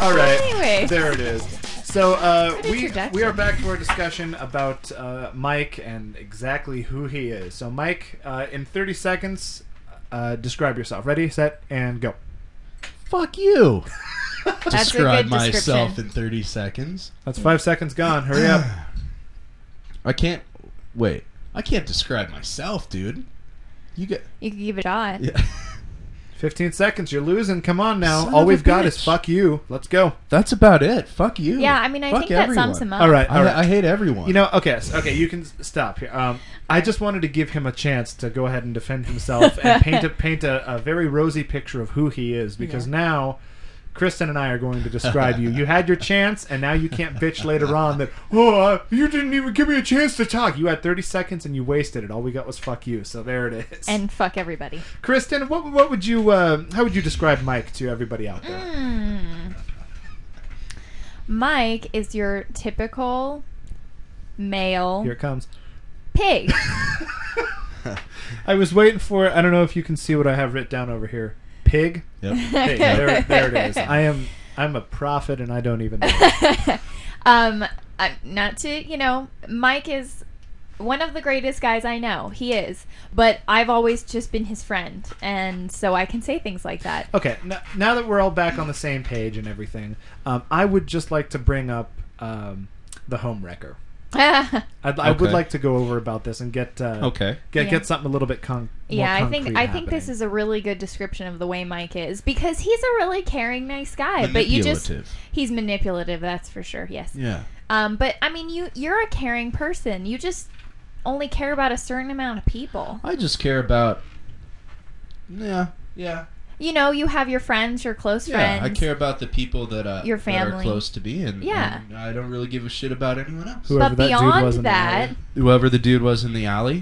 All right. Anyway. There it is. So we introduction. are back to our discussion about Mike and exactly who he is. So Mike, in 30 seconds, describe yourself. Ready, set, and go. Fuck you. That's a Describe good myself description. in 30 seconds. That's 5 seconds gone. Hurry up. I can't. Wait. I can't describe myself, dude. You get. You can give it a shot. Yeah. 15 seconds. You're losing. Come on now. Son All of a we've got is bitch. fuck you. Let's go. That's about it. Fuck you. Yeah, I mean, I Fuck think that everyone. sums him up. All right. All right. I hate everyone. You know, okay, you can stop here. I just wanted to give him a chance to go ahead and defend himself and paint a very rosy picture of who he is, because now Kristen and I are going to describe you. You had your chance, and now you can't bitch later on that, you didn't even give me a chance to talk. You had 30 seconds and you wasted it. All we got was fuck you. So there it is. And fuck everybody. Kristen, what would you how would you describe Mike to everybody out there? Mike is your typical male Here it comes. pig. I was waiting for it. I don't know if you can see what I have written down over here. Pig. Yep. Pig. There it is. I'm a prophet and I don't even know. Not to, Mike is one of the greatest guys I know. He is. But I've always just been his friend. And so I can say things like that. Okay, now that we're all back on the same page and everything, I would just like to bring up the home wrecker. I would like to go over about this and get Okay. something a little bit more I concrete think happening. this is a really good description of the way Mike is, because he's a really caring, nice guy. But he's manipulative, that's for sure. Yes. Yeah. But I mean, you're a caring person. You just only care about a certain amount of people. I just care about. Yeah. You have your friends, your close friends. I care about the people that Your that are family. close to me, and Yeah. and I don't really give a shit about anyone else. Whoever But that dude beyond was in the that, alley. Whoever the dude was in the alley.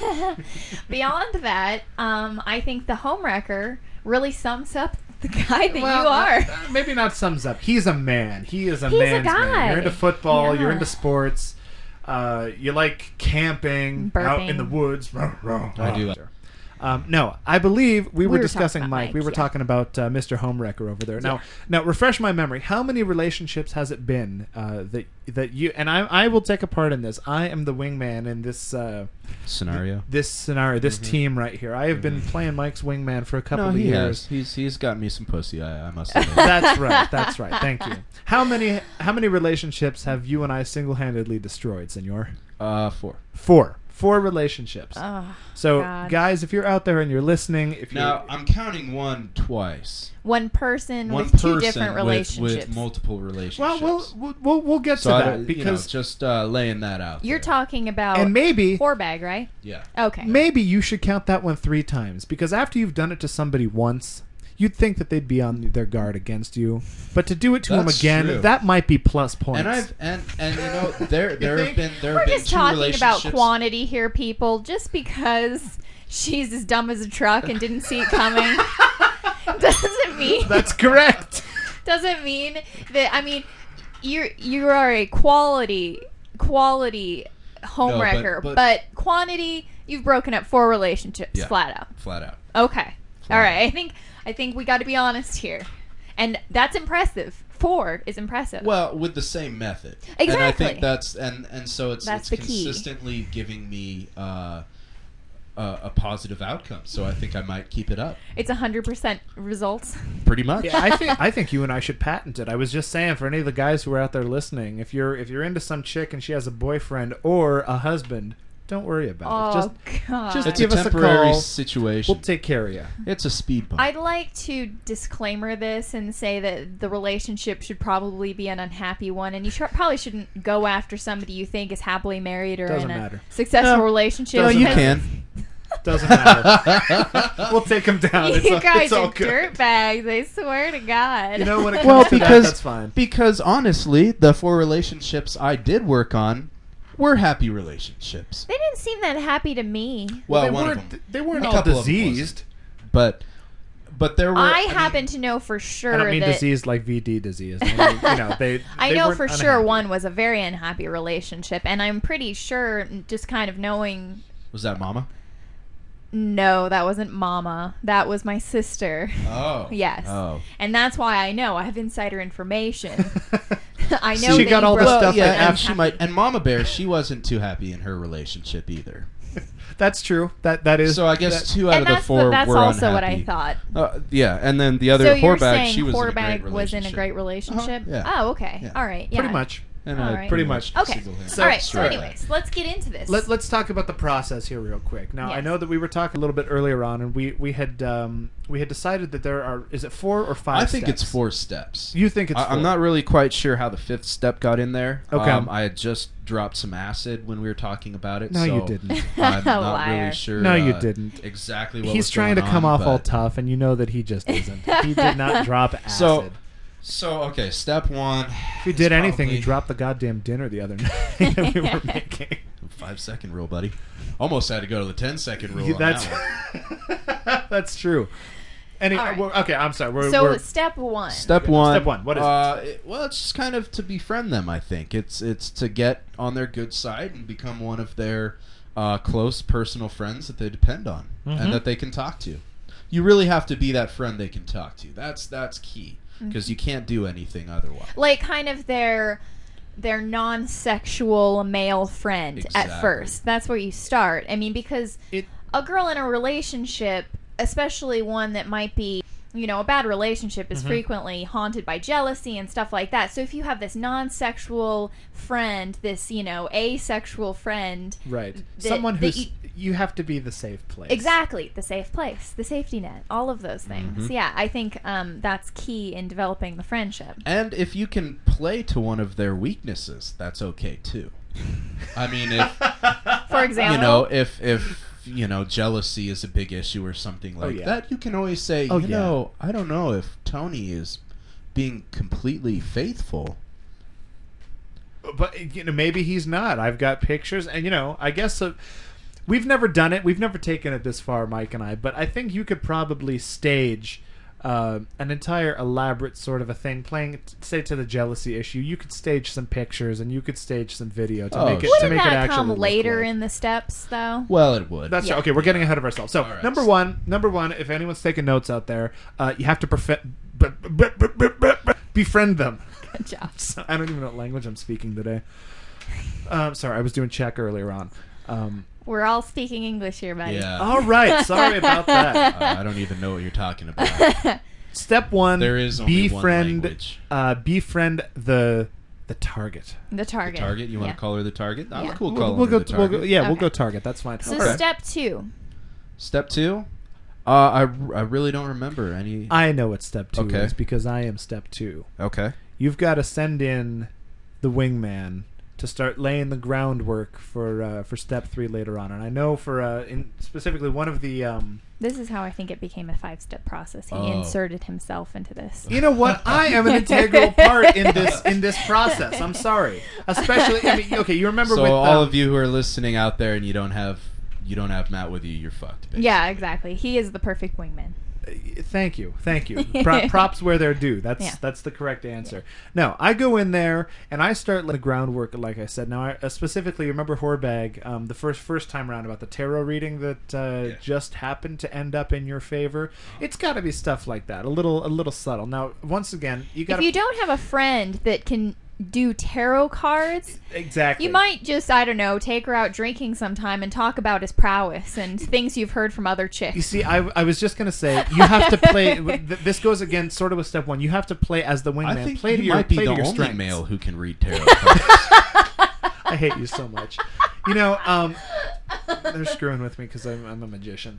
beyond that, I think the homewrecker really sums up the guy that Well, you are. Maybe not sums up. He's a man. He is a He's a man's man. guy. You're into football. Yeah. You're into sports. You like camping out in Burping. the woods. I do like. No, I believe we were were discussing talking about Mike. Mike, We were yeah. talking about Mr. Homewrecker over there. Now, refresh my memory. How many relationships has it been that you and I will take a part in this. I am the wingman in this Scenario. this team right here. I have been playing Mike's wingman for a couple of he years. has. He's got me some pussy. I must admit. That's right. That's right. Thank you. How many relationships have you and I single-handedly destroyed, Senor? 4. Four relationships. Oh, So, God. guys, if you're out there and you're listening, if Now you're I'm counting one twice. one person One with two person different relationships. with multiple relationships. well, we'll get to so that because just laying that out. You're there. talking about and maybe whore bag, right? Yeah. Okay. maybe you should count that one 3 times, because after you've done it to somebody once, you'd think that they'd be on their guard against you, but to do it to them That's again, true. that might be plus points. And I've there have been We're just two talking about relationships. quantity here, people. Just because she's as dumb as a truck and didn't see it coming doesn't mean That's correct. doesn't mean that. I mean, you are a quality homewrecker, but- but quantity, you've broken up 4 relationships Yeah. flat out. Flat out. Okay, Flat all out. right. I think we got to be honest here, and that's impressive. 4 is impressive. Well, with the same method. Exactly. And I think that's and so it's That's the key. consistently giving me a positive outcome. So I think I might keep it up. It's 100% results. Pretty much. Yeah, I think you and I should patent it. I was just saying, for any of the guys who are out there listening, if you're into some chick and she has a boyfriend or a husband, don't worry about it. Oh, God. just It's give a us a temporary call. situation. We'll take care of you. It's a speed bump. I'd like to disclaimer this and say that the relationship should probably be an unhappy one, and you probably shouldn't go after somebody you think is happily married or Doesn't in a matter. successful No. relationship. no, you because can. Doesn't matter. We'll take them down. You guys it's all are good. dirtbags. I swear to God. You know, when it comes Well, to that, because that's fine. because honestly, the 4 relationships I did work on were happy relationships. they didn't seem that happy to me. Well, they one weren't, of them. They weren't A all couple of them diseased. But there were. I mean, happen to know for sure I don't mean that diseased like VD disease. I mean, they I know weren't for sure unhappy. one was a very unhappy relationship, and I'm pretty sure, just kind of knowing. Was that Mama? No, that wasn't Mama. That was my sister. Oh. Yes. Oh. And that's why I know. I have insider information. I know She that got you all the broke stuff up yeah, that and and she happy. might. And Mama Bear, she wasn't too happy in her relationship either. That's true. That is. So I guess that- 2 out And of the 4 that's were also what I unhappy. thought. Yeah, and then the other So you're Horbag, saying she was Horbag was in a relationship. great relationship? Yeah. Oh, okay. Yeah. All right. Yeah. pretty much. And All I right. Pretty much. Okay. single-handed. All right. So, Right. anyways, let's get into this. Let's talk about the process here real quick. Now, I Yes. know that we were talking a little bit earlier on, and we had decided that there are, is it 4 or 5 I think steps? it's 4 steps. You think it's 4? I'm not really quite sure how the 5th step got in there. Okay. I had just dropped some acid when we were talking about it. No, so you didn't. I'm not Liar. really sure. No, you didn't. Exactly what He's was trying to going come on, off all but- tough, and you know that he just isn't. He did not drop acid. So okay, step 1. If he did anything, he dropped the goddamn dinner the other night that we were making. 5-second rule, buddy. Almost had to go to the 10-second rule. That's on that one. that's true. All right. Okay, I'm sorry. so step 1. Step 1. Step 1, what is it? Well, it's just kind of to befriend them. I think it's to get on their good side and become one of their close personal friends that they depend on and that they can talk to. You really have to be that friend they can talk to. That's key because you can't do anything otherwise. Like kind of their non-sexual male friend at Exactly. first. That's where you start. I mean, because It- a girl in a relationship, especially one that might be, a bad relationship is frequently haunted by jealousy and stuff like that. So if you have this non-sexual friend, this, asexual friend, right. that- Someone that who's you have to be the safe place. exactly, the safe place, the safety net, all of those things. Yeah, I think that's key in developing the friendship. And if you can play to one of their weaknesses, that's okay too. I mean, if For example, if jealousy is a big issue or something like yeah. that, you can always say, Oh, yeah. I don't know if Tony is being completely faithful. But maybe he's not. I've got pictures, and I guess we've never done it. We've never taken it this far, Mike and I. But I think you could probably stage an entire elaborate sort of a thing, playing say to the jealousy issue. You could stage some pictures, and you could stage some video to make it wouldn't to make it that actually come look later like. in the steps, though? Well, it would. That's Yeah. okay. We're getting ahead of ourselves. So All right. number one, if anyone's taking notes out there, you have to befriend them. Good job. So, I don't even know what language I'm speaking today. Sorry, I was doing Czech earlier on. We're all speaking English here, buddy. Yeah. All right, sorry about that. I don't even know what you're talking about. Step 1: There is only one befriend. language. Befriend the target. The target. Target? You want Yeah. to call her the target? I'm Yeah. cool calling We'll her go. the We'll target. go. Yeah, we'll Okay. go target. That's fine. So Okay. step 2. Step 2? I really don't remember any. I know what step 2 Okay. is because I am step 2. Okay. You've got to send in the wingman to start laying the groundwork for step 3 later on. And I know for specifically one of the. This is how I think it became a 5-step process. He Oh. inserted himself into this. You know what? I am an integral part in this process. I'm sorry, especially. I mean, okay, you remember So with all of you who are listening out there and you don't have Matt with you, you're fucked. Basically. Yeah, exactly. He is the perfect wingman. Thank you. Props where they're due. That's the correct answer. No, I go in there and I start the groundwork, like I said. Now, I specifically remember Horbag, the first time around about the tarot reading that just happened to end up in your favor. It's got to be stuff like that, a little subtle. Now, once again, you got. If you don't have a friend that can do tarot cards, exactly, you might just, I don't know, take her out drinking sometime and talk about his prowess and things you've heard from other chicks. You see, I was just going to say, you have to play. This goes again sort of with step 1. You have to play as the wingman. I think play to you your, might be play the to your only strengths. male who can read tarot cards. I hate you so much. They're screwing with me because I'm a magician.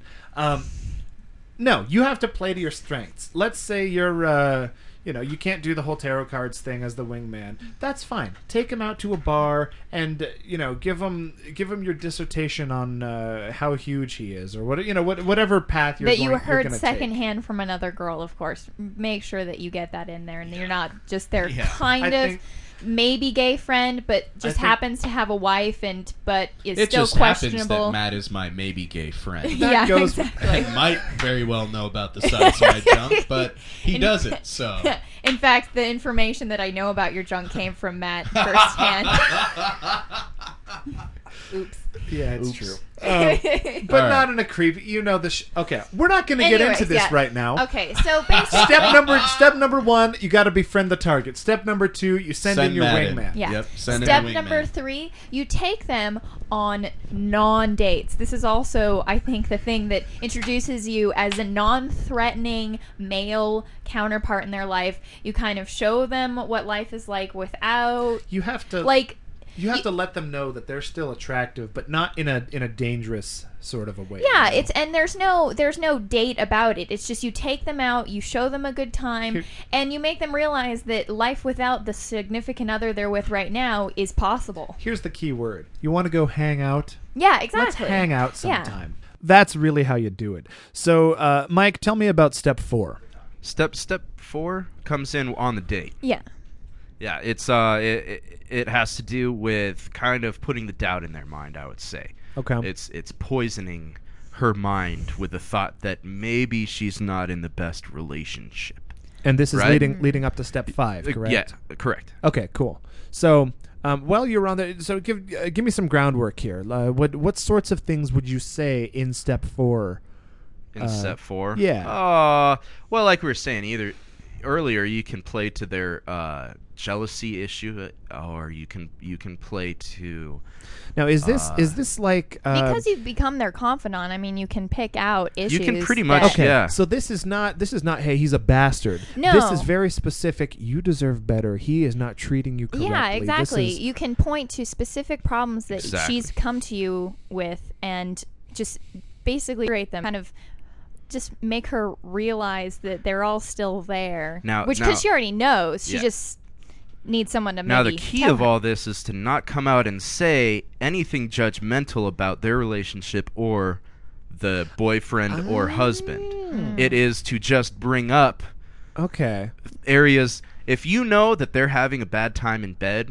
No, you have to play to your strengths. Let's say you're, you can't do the whole tarot cards thing as the wingman. That's fine. Take him out to a bar and, give him your dissertation on how huge he is or whatever path you're that going, you heard take. secondhand from another girl, of course. Make sure that you get that in there and you're not just their Yeah. kind I of think- maybe gay friend, but just think- happens to have a wife but is It still just happens questionable. that Matt is my maybe gay friend. That Yeah, goes- exactly. He might very well know about the size of my junk, but he doesn't. So In fact, the information that I know about your junk came from Matt firsthand. Oops. Yeah, it's Oops. true. But All not right. in a creepy. You know the. Okay, we're not going to get Anyways, into this yeah. right now. Okay, so basically, Step number 1, you got to befriend the target. Step number 2, you send in your Matt in. wingman. yeah. Yep, send in Step a wingman. number 3, you take them on non-dates. This is also, I think, the thing that introduces you as a non-threatening male counterpart in their life. You kind of show them what life is like without, You have to like, You have to let them know that they're still attractive, but not in a dangerous sort of a way. yeah, you know? it's and there's no date about it. It's just you take them out, you show them a good time, Here- and you make them realize that life without the significant other they're with right now is possible. Here's the key word. You want to go hang out? Yeah, exactly. Let's hang out Yeah. sometime. That's really how you do it. So, Mike, tell me about step 4. Step 4 comes in on the date. Yeah. Yeah, it's it has to do with kind of putting the doubt in their mind, I would say. Okay. It's poisoning her mind with the thought that maybe she's not in the best relationship. And this is Right? leading up to step 5, correct? Yeah, correct. Okay, cool. So, while you're on there, so give me some groundwork here. What sorts of things would you say in step 4? In step 4. yeah. Well, like we were saying, earlier you can play to their jealousy issue, or you can play to. Now, is this like Because you've become their confidant, I mean, you can pick out issues. can pretty much- that- okay? Yeah. So this is not hey, he's a bastard. No. This is very specific. You deserve better. He is not treating you correctly. Yeah, exactly. This is, You can point to specific problems that Exactly. she's come to you with and just basically rate them, kind of just make her realize that they're all still there. Now- Because she already knows. She Yeah. just needs someone to maybe Now, the key tell of her. all this is to not come out and say anything judgmental about their relationship or the boyfriend or husband. It is to just bring up okay. areas. If you know that they're having a bad time in bed,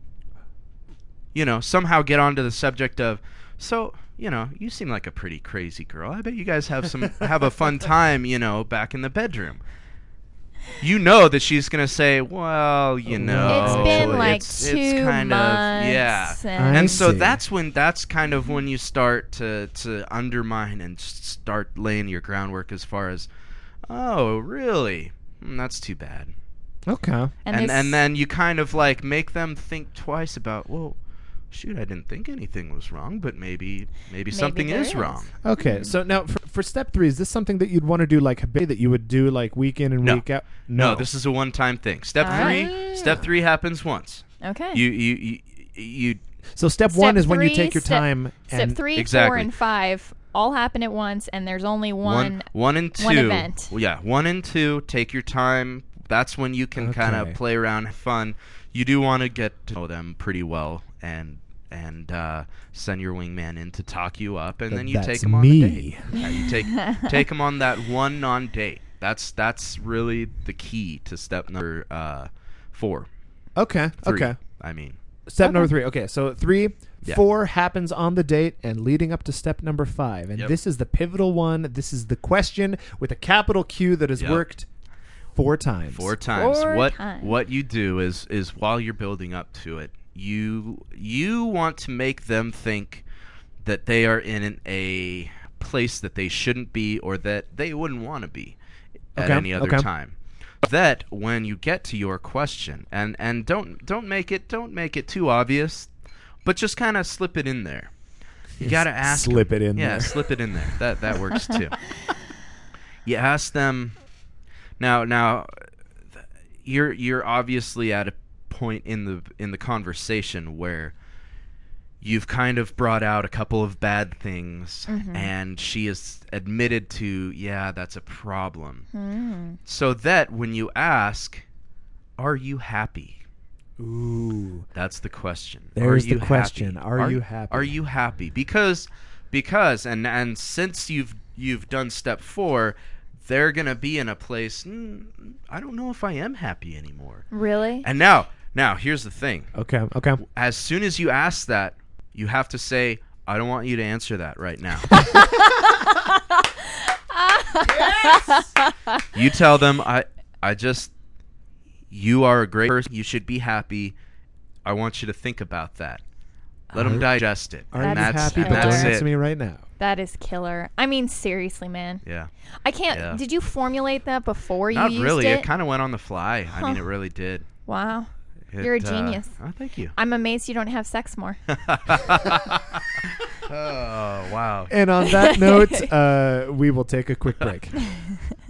somehow get onto the subject of, so, you seem like a pretty crazy girl. I bet you guys have a fun time, back in the bedroom. You know that she's going to say, well, It's been like it's 2 kind months. of, yeah. I And so see. that's kind of when you start to undermine and start laying your groundwork as far as, oh, really? That's too bad. Okay. And And then you kind of like make them think twice about, well, shoot, I didn't think anything was wrong, but maybe something there is is. wrong. Okay. So now for step 3, is this something that you'd want to do like that you would do like week in and No. week out? No, this is a one-time thing. Step Ah. 3 happens once. Okay. You So step Step 1 is when you 3, take your step- time. Step and 3, 4, Exactly. and 5 all happen at once, and there's only one and 2. one event. Well, yeah, 1 and 2. Take your time. That's when you can kind Okay. of play around, have fun. You do want to get to know them pretty well, and send your wingman in to talk you up, and then you That's take them on the me. date. Yeah, you take them on that one non-date. That's really the key to step number 4. Okay. 3, Okay. I mean. Step number 3. Okay, so 3, Yeah. 4 happens on the date and leading up to step number 5. And Yep. this is the pivotal one. This is the question with a capital Q that has Yep. worked 4 times. 4 times. 4 times. What you do is while you're building up to it, you want to make them think that they are in a place that they shouldn't be, or that they wouldn't want to be at Okay, any other okay. time. That when you get to your question, and don't make it too obvious, but just kind of slip it in there. You gotta ask. Slip them. it in Yeah, there. slip it in there. That works too. You ask them. Now, you're obviously at a point in the conversation where you've kind of brought out a couple of bad things, and she has admitted to, yeah, that's a problem. So that when you ask, are you happy? Ooh. That's the question. There's Are you the question. happy? Are you happy? Are you happy? Because and since you've done step 4, they're gonna be in a place. I don't know if I am happy anymore. Really? And now here's the thing. Okay. Okay. As soon as you ask that, you have to say, I don't want you to answer that right now. You tell them, you are a great person. You should be happy. I want you to think about that. Let them digest it. Aren't And you That's happy? and But don't that's answer it. me right now. That is killer. I mean, seriously, man. Yeah. I can't. Yeah. Did you formulate that before you Not used really. it? It kind of went on the fly. I mean, Huh. it really did. Wow. You're a genius. Oh, thank you. I'm amazed you don't have sex more. Oh, wow. And on that note, we will take a quick break.